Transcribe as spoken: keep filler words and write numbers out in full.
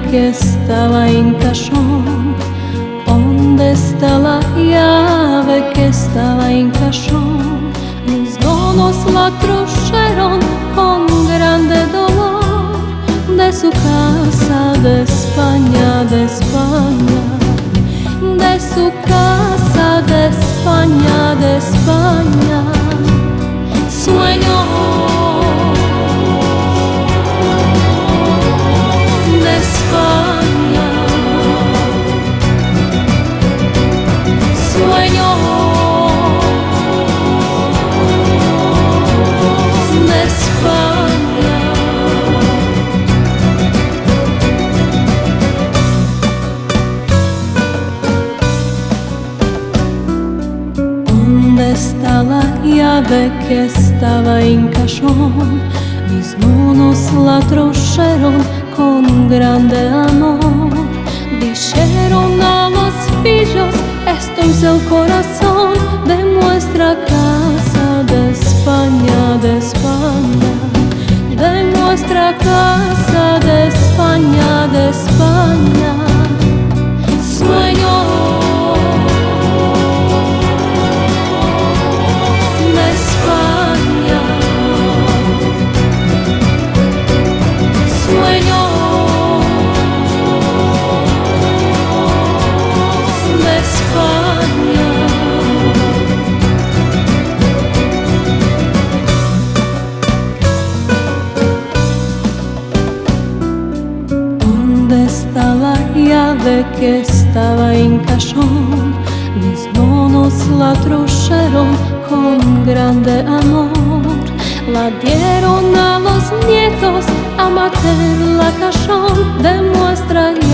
que estaba en cajón? ¿Dónde está la llave que estaba en cajón? Mis donos la trujeron con grande dolor de su casa de España, de España, de su casa de España, de España. Sueño de España, sueño de España. ¿Dónde está la llave que estaba en cajón? Mis monos la trujeron con grande amor. Dijeron a los pillos: esto es el corazón de nuestra casa de España, de España, de nuestra casa de España, de España. Sueño de España, sueño de España. ¿Dónde está la llave que estaba en cajón? Mis monos la trujeron con grande amor. La dieron a los nietos a matar la cajón de nuestra